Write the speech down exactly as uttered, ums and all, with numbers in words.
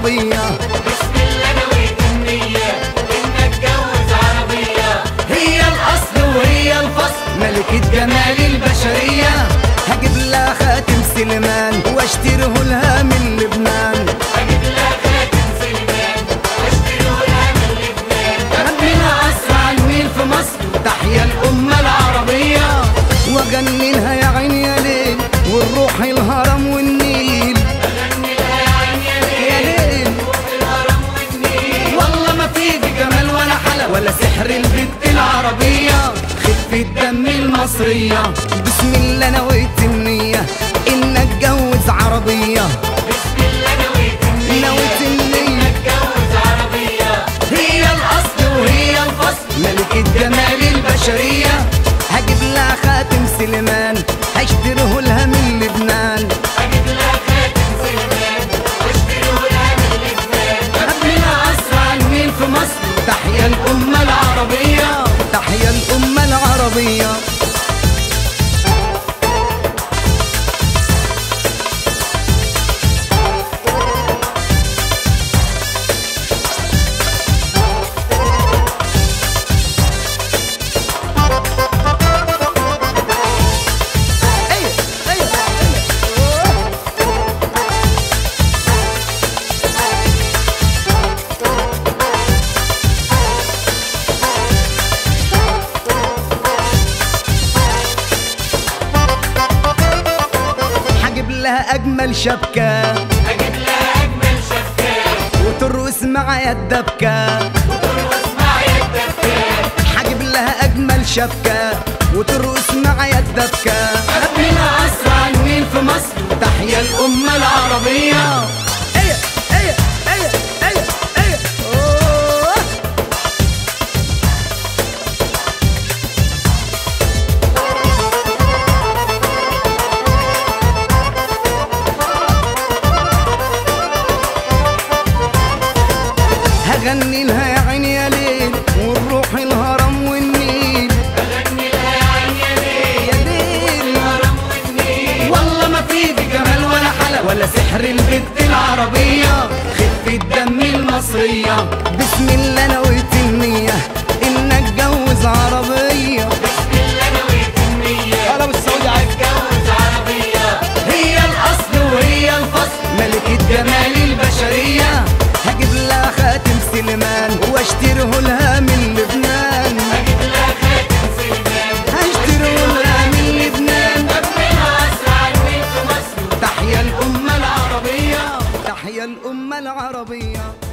العربية. بسم الله نويت النية إن أتجوز عربية، هي الأصل وهي الفصل ملكة جمال البشرية. هجيب لها خاتم سليمان واشتريه لها من لبنان. أجيب لها خاتم سليمان واشتريه لها من لبنان. ربنا أسرع النيل في مصر تحيا الأمة العربية. وأغني لها يا عين يا ليل والروح الهرم والنيل. أغني لها يا عين يا يا ليل ليل روح الهرم والنيل. والله ما فيك جمال ولا حلا ولا سحر البنت العربية. خفة دم المصرية بسم الله نويت النية إن أتجوز عربية. بسم الله نويت النية نويت النية أتجوز عربية، هي الأصل وهي الفصل ملكة جمال البشرية. هجيب لها خاتم سليمان هشتريه لها من لبنان. أجيب لها خاتم سليمان واشتريه لها من لبنان. ربنا أسرع النيل في مصر تحيا الأمة العربية. تحيا الأمة العربية. أيوة أيوة أيوة. هجيب لها أجمل شبكة أجيب لها أجمل شبكة وترقص معايا الدبكة. وترقص معايا الدبكة. هجيب لها أجمل شبكة وترقص معايا الدبكة. ربنا أسرع النيل في مصر تحيا الأمة العربية. أيه أيه أيه أيه أيه أوه. هغني لها يا عين يا ليل والروح الهرم والنيل. أغني لها يا عين يا ليل يا ليل الهرم والنيل. والله ما فيك جمال ولا حلا ولا سحر البنت العربية. خفة دم المصرية بسم الله نويت النية إن أتجوز عربية. بسم الله نويت النية أنا بالسعودي عايز أتجوز عربية، هي الأصل وهي الفصل ملكة جمال البشرية. هجيب لها خاتم سليمان واشتريه لها من لبنان. أجيب لها خاتم سليمان هشتريه لها من لبنان. ربنا أسرع النيل في مصر تحيا الأمة العربية. تحيا الأمة العربية.